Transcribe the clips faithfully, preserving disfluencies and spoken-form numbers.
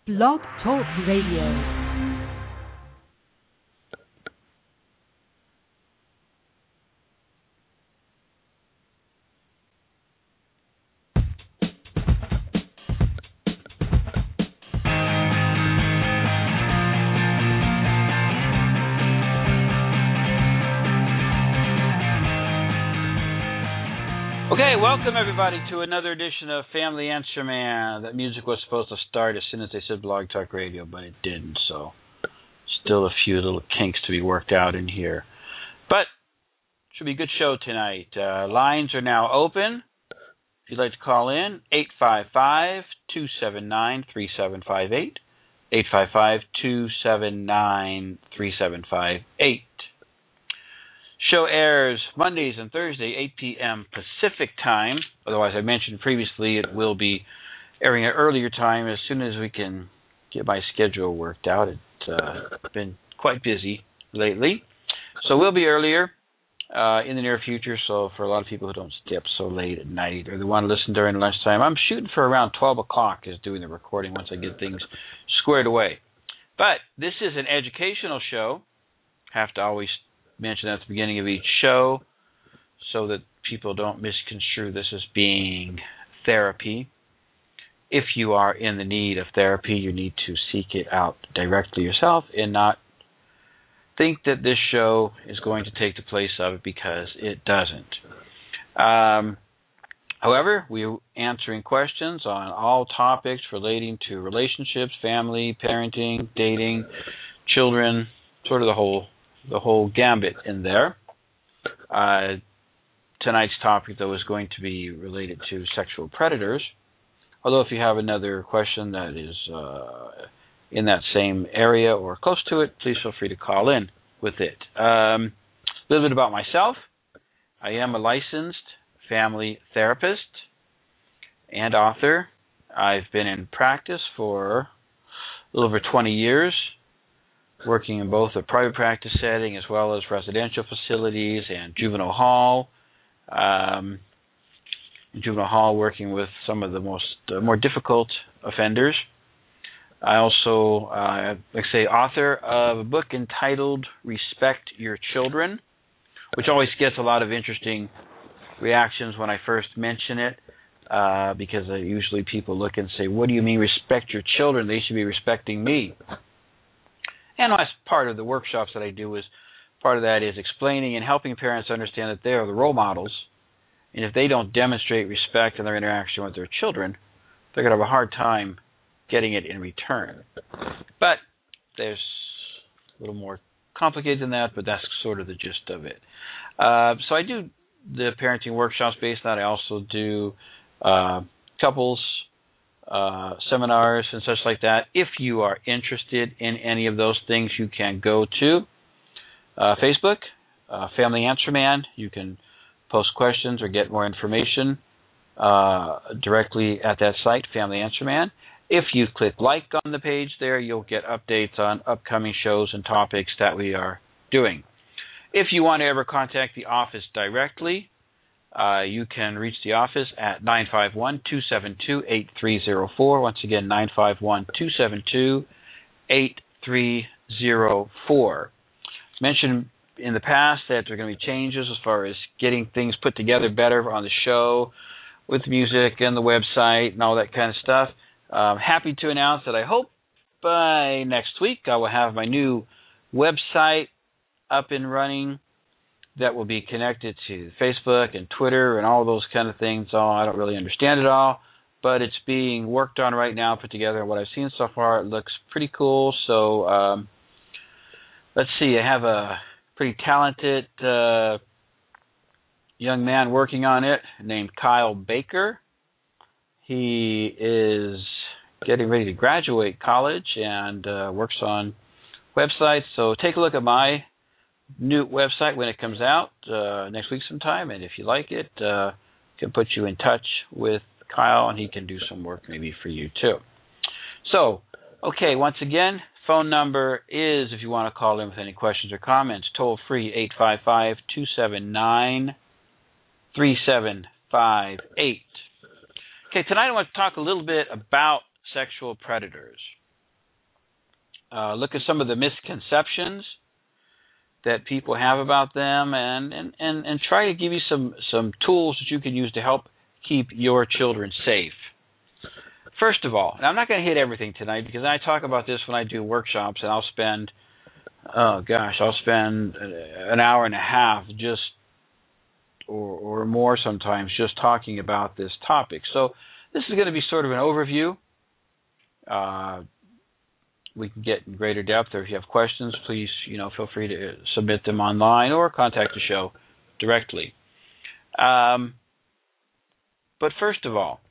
Blog Talk Radio. Okay, welcome everybody to another edition of Family Answer Man. That music was supposed to start as soon as they said Blog Talk Radio, but it didn't, so still a few little kinks to be worked out in here. But should be a good show tonight. Uh, lines are now open. If you'd like to call in, eight five five, two seven nine, three seven five eight, eight five five, two seven nine, three seven five eight. Show airs Mondays and Thursday, eight p.m. Pacific time. Otherwise, I mentioned previously it will be airing at earlier time as soon as we can get my schedule worked out. It's uh, been quite busy lately. So we'll be earlier uh, in the near future. So for a lot of people who don't stay up so late at night or they want to listen during lunchtime, I'm shooting for around twelve o'clock is doing the recording once I get things squared away. But this is an educational show. Have to always mention at the beginning of each show so that people don't misconstrue this as being therapy. If you are in the need of therapy, you need to seek it out directly yourself and not think that this show is going to take the place of it, because it doesn't. Um, however, we're answering questions on all topics relating to relationships, family, parenting, dating, children, sort of the whole the whole gambit in there. Uh, tonight's topic, though, is going to be related to sexual predators. Although if you have another question that is uh, in that same area or close to it, please feel free to call in with it. Um, a little bit about myself. I am a licensed family therapist and author. I've been in practice for a little over twenty years. Working in both a private practice setting as well as residential facilities and juvenile hall. Um, in juvenile hall, working with some of the most uh, more difficult offenders. I also, uh, like I say, author of a book entitled Respect Your Children, which always gets a lot of interesting reactions when I first mention it, uh, because uh, usually people look and say, what do you mean respect your children? They should be respecting me. And as part of the workshops that I do, is part of that is explaining and helping parents understand that they are the role models. And if they don't demonstrate respect in their interaction with their children, they're going to have a hard time getting it in return. But there's a little more complicated than that, but that's sort of the gist of it. Uh, so I do the parenting workshops based on that. I also do uh, couples Uh, seminars and such like that. If you are interested in any of those things, you can go to uh, Facebook, uh, Family Answer Man. You can post questions or get more information uh, directly at that site, Family Answer Man. If you click like on the page there, you'll get updates on upcoming shows and topics that we are doing. If you want to ever contact the office directly, Uh, you can reach the office at nine five one, two seven two, eight three zero four. Once again, nine five one, two seven two, eight three zero four. It's mentioned in the past that there are going to be changes as far as getting things put together better on the show with music and the website and all that kind of stuff. I'm happy to announce that I hope by next week I will have my new website up and running that will be connected to Facebook and Twitter and all those kind of things. Oh, I don't really understand it all, but it's being worked on right now, put together. And what I've seen so far, it looks pretty cool. So um, let's see. I have a pretty talented uh, young man working on it named Kyle Baker. He is getting ready to graduate college and uh, works on websites. So take a look at my new website when it comes out uh, next week sometime, and if you like it, uh, can put you in touch with Kyle, and he can do some work maybe for you too. So, okay, once again, phone number is, if you want to call in with any questions or comments, toll free eight five five, two seven nine, three seven five eight. Okay, tonight I want to talk a little bit about sexual predators. uh, look at some of the misconceptions that people have about them, and, and, and, and try to give you some, some tools that you can use to help keep your children safe. First of all, and I'm not going to hit everything tonight because I talk about this when I do workshops, and I'll spend, oh gosh, I'll spend an hour and a half just, or, or more sometimes, just talking about this topic. So this is going to be sort of an overview. Uh, we can get in greater depth, or if you have questions, please, you know, feel free to submit them online or contact the show directly. Um, but first of all,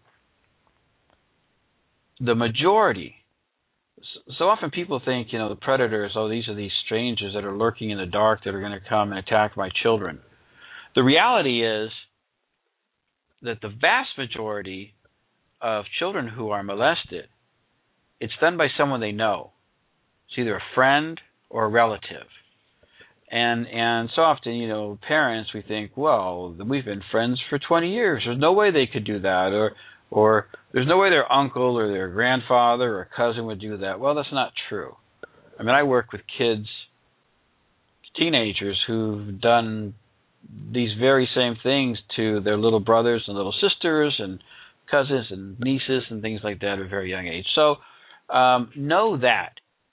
the majority, so often people think, you know, the predators, oh, these are these strangers that are lurking in the dark that are going to come and attack my children. The reality is that the vast majority of children who are molested, it's done by someone they know. It's either a friend or a relative. And and so often, you know, parents, we think, well, we've been friends for twenty years. There's no way they could do that. Or or there's no way their uncle or their grandfather or cousin would do that. Well, that's not true. I mean, I work with kids, teenagers who've done these very same things to their little brothers and little sisters and cousins and nieces and things like that at a very young age. So um, know that,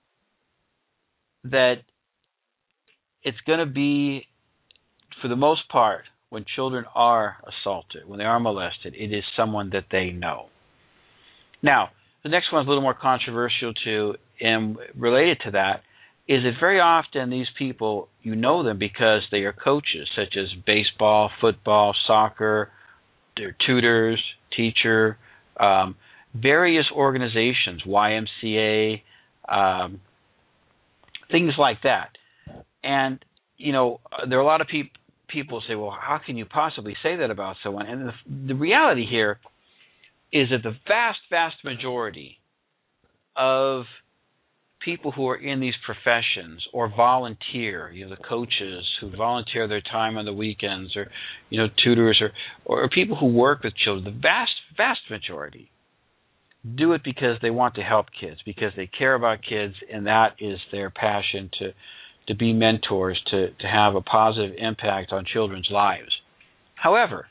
that it's going to be, for the most part, when children are assaulted, when they are molested, it is someone that they know. Now, the next one's a little more controversial too, and related to that is that very often these people, you know them because they are coaches, such as baseball, football, soccer, they're tutors, teacher, um, various organizations, Y M C A, um, things like that. And, you know, there are a lot of people, people say, well, how can you possibly say that about someone? And the, the reality here is that the vast, vast majority of people who are in these professions or volunteer, you know, the coaches who volunteer their time on the weekends, or, you know, tutors, or, or people who work with children, the vast, vast majority do it because they want to help kids, because they care about kids, and that is their passion to to be mentors, to, to have a positive impact on children's lives. However,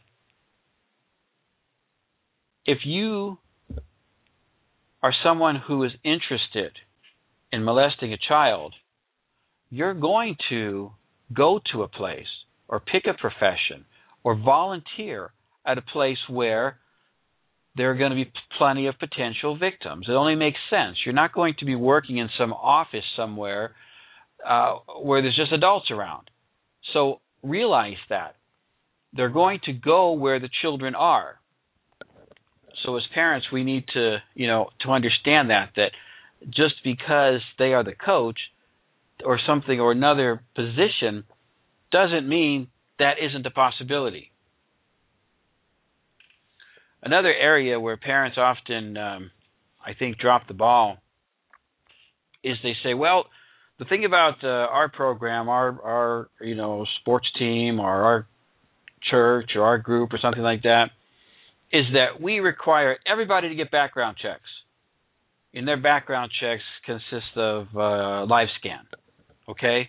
if you are someone who is interested in molesting a child, you're going to go to a place or pick a profession or volunteer at a place where there are going to be plenty of potential victims. It only makes sense. You're not going to be working in some office somewhere uh, where there's just adults around. So realize that. They're going to go where the children are. So as parents, we need to, you know, to understand that, that just because they are the coach or something or another position doesn't mean that isn't a possibility. Another area where parents often, um, I think, drop the ball is they say, well, the thing about uh, our program, our, our, you know, sports team or our church or our group or something like that, is that we require everybody to get background checks. And their background checks consist of uh, live scan, okay?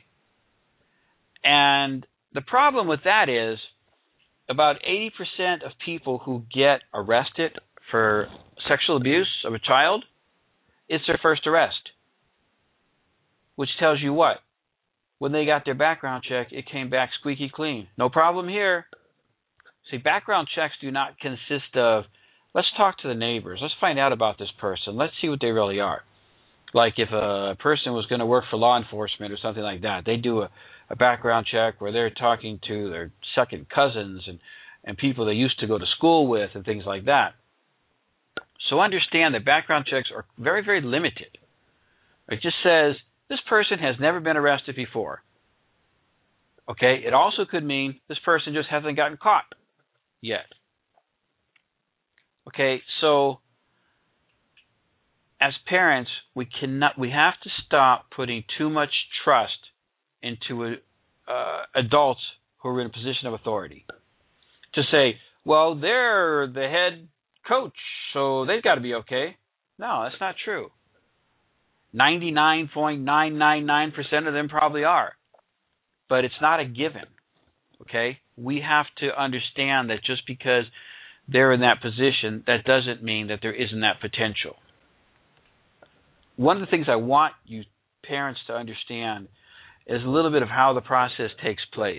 And the problem with that is about eighty percent of people who get arrested for sexual abuse of a child, it's their first arrest. Which tells you what? When they got their background check, it came back squeaky clean. No problem here. See, background checks do not consist of, let's talk to the neighbors. Let's find out about this person. Let's see what they really are. Like if a person was going to work for law enforcement or something like that, they do a, a background check where they're talking to their second cousins and, and people they used to go to school with and things like that. So understand that background checks are very, very limited. It just says, this person has never been arrested before. Okay? It also could mean this person just hasn't gotten caught yet. Okay, so as parents, we cannot, we have to stop putting too much trust into uh, adults who are in a position of authority. To say, well, they're the head coach, so they've got to be okay. No, that's not true. ninety-nine point nine nine nine percent of them probably are. But it's not a given, okay? We have to understand that just because they're in that position, that doesn't mean that there isn't that potential. One of the things I want you parents to understand is a little bit of how the process takes place.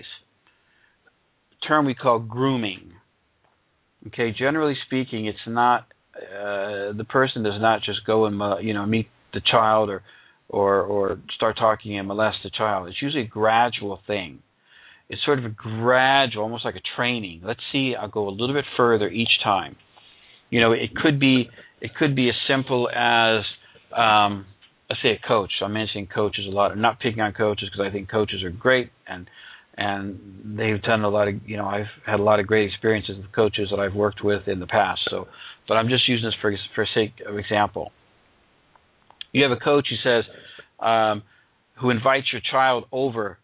A term we call grooming. Okay, generally speaking, it's not uh, the person does not just go and uh, you know meet the child or or or start talking and molest the child. It's usually a gradual thing. It's sort of a gradual, almost like a training. Let's see, I'll go a little bit further each time. You know, it could be it could be as simple as um, let's say a coach. I'm mentioning coaches a lot. I'm not picking on coaches because I think coaches are great and and they've done a lot of, you know, I've had a lot of great experiences with coaches that I've worked with in the past. So, but I'm just using this for for sake of example. You have a coach who says, um, who invites your child over,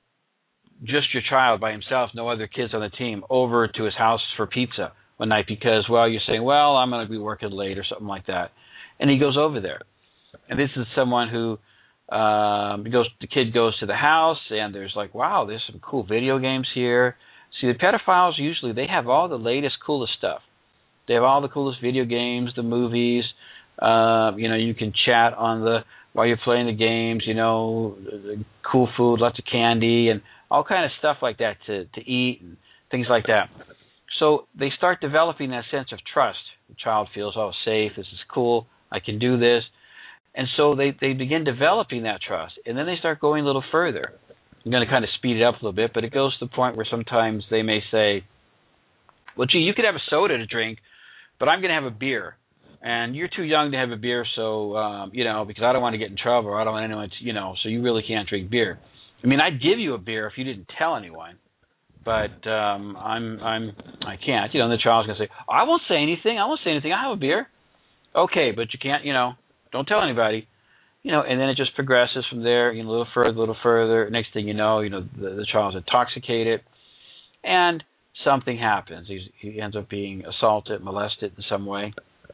just your child by himself, no other kids on the team, over to his house for pizza one night because, well, you're saying, well, I'm going to be working late or something like that. And he goes over there. And this is someone who um, goes, the kid goes to the house and there's like, wow, there's some cool video games here. See, the pedophiles usually, they have all the latest, coolest stuff. They have all the coolest video games, the movies. Uh, you know, you can chat on the while you're playing the games. You know, the cool food, lots of candy, and all kind of stuff like that to to eat and things like that. So they start developing that sense of trust. The child feels, oh, safe. This is cool. I can do this, and so they they begin developing that trust, and then they start going a little further. I'm going to kind of speed it up a little bit, but it goes to the point where sometimes they may say, well, gee, you could have a soda to drink, but I'm going to have a beer. And you're too young to have a beer, so, um, you know, because I don't want to get in trouble, or I don't want anyone to, you know, so you really can't drink beer. I mean, I'd give you a beer if you didn't tell anyone, but um, I'm, I'm, I can't. You know, and the child's going to say, oh, I won't say anything. I won't say anything. I have a beer. Okay, but you can't, you know, don't tell anybody. You know, and then it just progresses from there, you know, a little further, a little further. Next thing you know, you know, the, the child's intoxicated, and something happens. He's, he ends up being assaulted, molested in some way.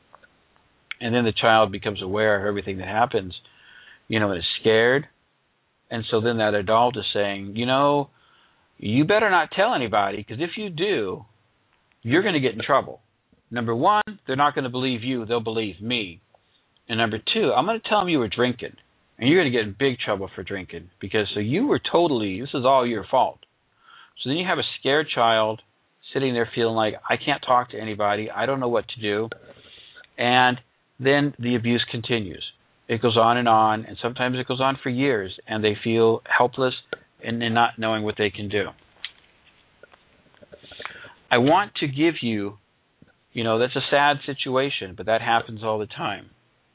And then the child becomes aware of everything that happens, you know, and is scared. And so then that adult is saying, you know, you better not tell anybody, because if you do, you're going to get in trouble. Number one, they're not going to believe you. They'll believe me. And number two, I'm going to tell them you were drinking. And you're going to get in big trouble for drinking, because so you were totally, this is all your fault. So then you have a scared child sitting there feeling like, I can't talk to anybody. I don't know what to do. And then the abuse continues. It goes on and on, and sometimes it goes on for years, and they feel helpless and, and not knowing what they can do. I want to give you, you know, that's a sad situation, but that happens all the time.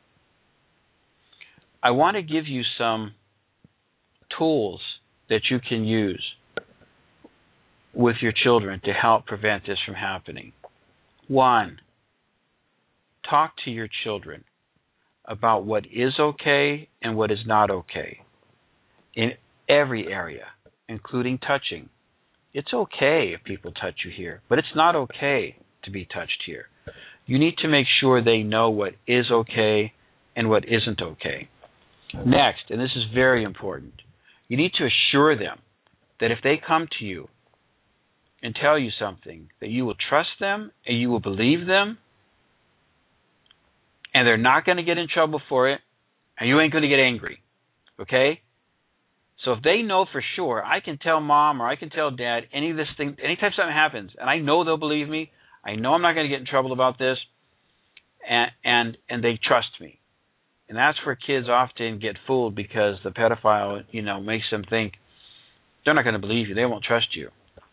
I want to give you some tools that you can use with your children to help prevent this from happening. One, talk to your children about what is okay and what is not okay in every area, including touching. It's okay if people touch you here, but it's not okay to be touched here. You need to make sure they know what is okay and what isn't okay. Next, and this is very important, you need to assure them that if they come to you and tell you something, that you will trust them and you will believe them, and they're not going to get in trouble for it, and you ain't going to get angry, okay? So if they know for sure, I can tell mom or I can tell dad any of this thing, anytime something happens, and I know they'll believe me, I know I'm not going to get in trouble about this, and and and they trust me. And that's where kids often get fooled, because the pedophile, you know, makes them think they're not going to believe you, they won't trust you.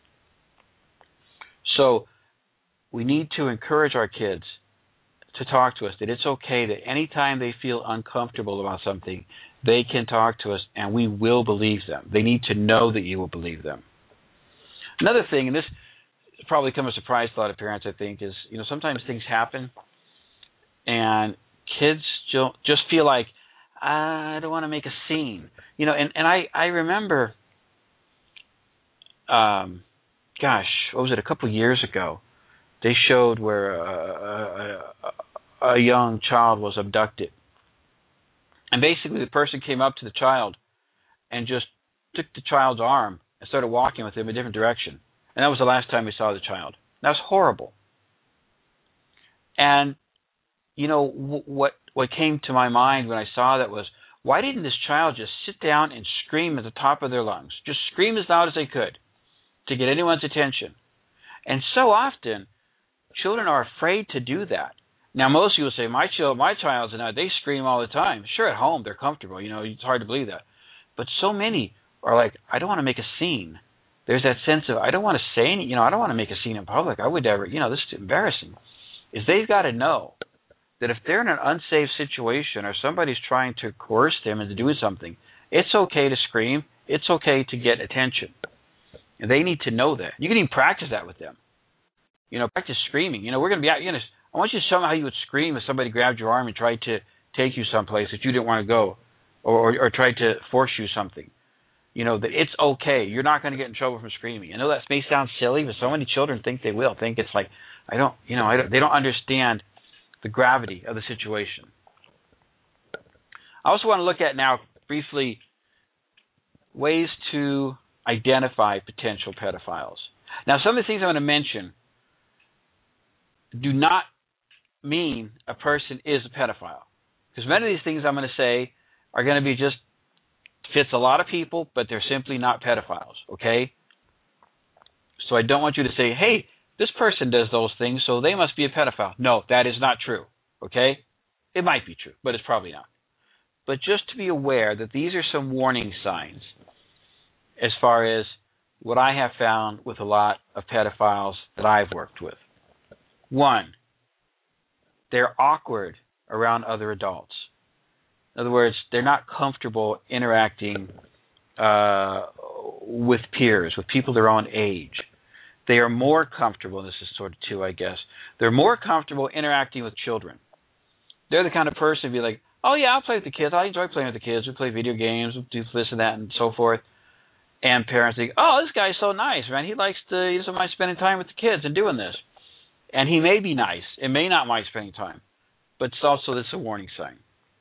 So we need to encourage our kids to talk to us, that it's okay that anytime they feel uncomfortable about something, they can talk to us and we will believe them. They need to know that you will believe them. Another thing, and this probably comes as a surprise to a lot of parents, I think, is, you know, sometimes things happen and kids just feel like, I don't want to make a scene. You know, and, and I, I remember, um, gosh, what was it, a couple of years ago, they showed where a, a, a young child was abducted. And basically the person came up to the child and just took the child's arm and started walking with him in a different direction. And that was the last time we saw the child. That was horrible. And, you know, w- what what came to my mind when I saw that was, why didn't this child just sit down and scream at the top of their lungs? Just scream as loud as they could to get anyone's attention. And so often, children are afraid to do that. Now, most people say, my child, my child's and I, they scream all the time. Sure, at home, they're comfortable. You know, it's hard to believe that. But so many are like, I don't want to make a scene. There's that sense of, I don't want to say any, you know, I don't want to make a scene in public. I would never, you know, this is embarrassing. Is they've got to know that if they're in an unsafe situation or somebody's trying to coerce them into doing something, it's okay to scream. It's okay to get attention. And they need to know that. You can even practice that with them. You know, practice screaming. You know, we're going to be out, you know, I want you to show them how you would scream if somebody grabbed your arm and tried to take you someplace that you didn't want to go, or, or, or tried to force you something. You know, that it's okay. You're not going to get in trouble from screaming. I know that may sound silly, but so many children think they will. Think it's like, I don't, you know, I don't, they don't understand the gravity of the situation. I also want to look at now briefly ways to identify potential pedophiles. Now, some of the things I'm going to mention do not mean a person is a pedophile. Because many of these things I'm going to say are going to be just, fits a lot of people, but they're simply not pedophiles, okay? So I don't want you to say, hey, this person does those things, so they must be a pedophile. No, that is not true, okay? It might be true, but it's probably not. But just to be aware that these are some warning signs as far as what I have found with a lot of pedophiles that I've worked with. One, they're awkward around other adults. In other words, they're not comfortable interacting uh, with peers, with people their own age. They are more comfortable, and this is sort of two, I guess, they're more comfortable interacting with children. They're the kind of person who'd be like, oh, yeah, I'll play with the kids. I enjoy playing with the kids. We play video games, we do this and that, and so forth. And parents think, oh, this guy's so nice, man. He likes to, he doesn't mind spending time with the kids and doing this. And he may be nice. It may not mind spending time. But it's also, this is a warning sign.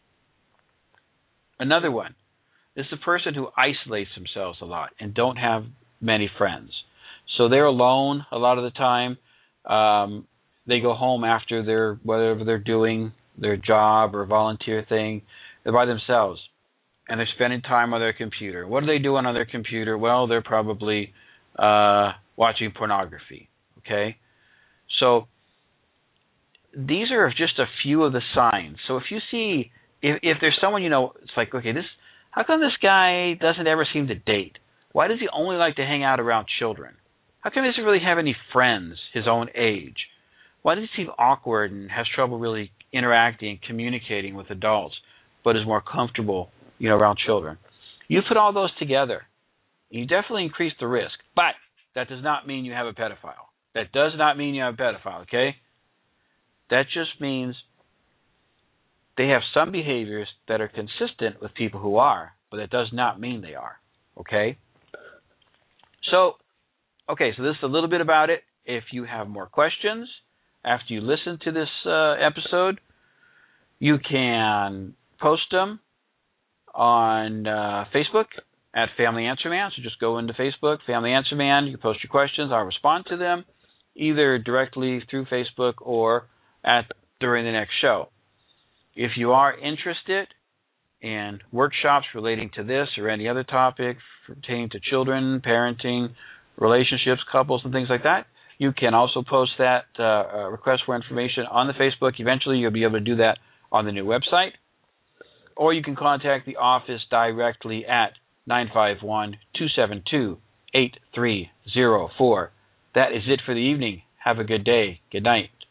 Another one, this is a person who isolates themselves a lot and don't have many friends. So they're alone a lot of the time. Um, they go home after their, whatever they're doing, their job or volunteer thing. They're by themselves. And they're spending time on their computer. What are they doing on their computer? Well, they're probably uh, watching pornography. Okay? So these are just a few of the signs. So if you see, if, if there's someone you know, it's like, okay, this, how come this guy doesn't ever seem to date? Why does he only like to hang out around children? How come he doesn't really have any friends his own age? Why does he seem awkward and has trouble really interacting and communicating with adults, but is more comfortable, you know, around children? You put all those together, you definitely increase the risk. But that does not mean you have a pedophile. That does not mean you have a pedophile, okay? That just means they have some behaviors that are consistent with people who are, but that does not mean they are, okay? So, okay, so this is a little bit about it. If you have more questions after you listen to this uh, episode, you can post them on uh, Facebook at Family Answer Man. So just go into Facebook, Family Answer Man. You can post your questions. I'll respond to them either directly through Facebook or at during the next show. If you are interested in workshops relating to this or any other topic pertaining to children, parenting, relationships, couples, and things like that, you can also post that uh, uh, request for information on the Facebook. Eventually, you'll be able to do that on the new website. Or you can contact the office directly at nine five one, two seven two, eight three zero four. That is it for the evening. Have a good day. Good night.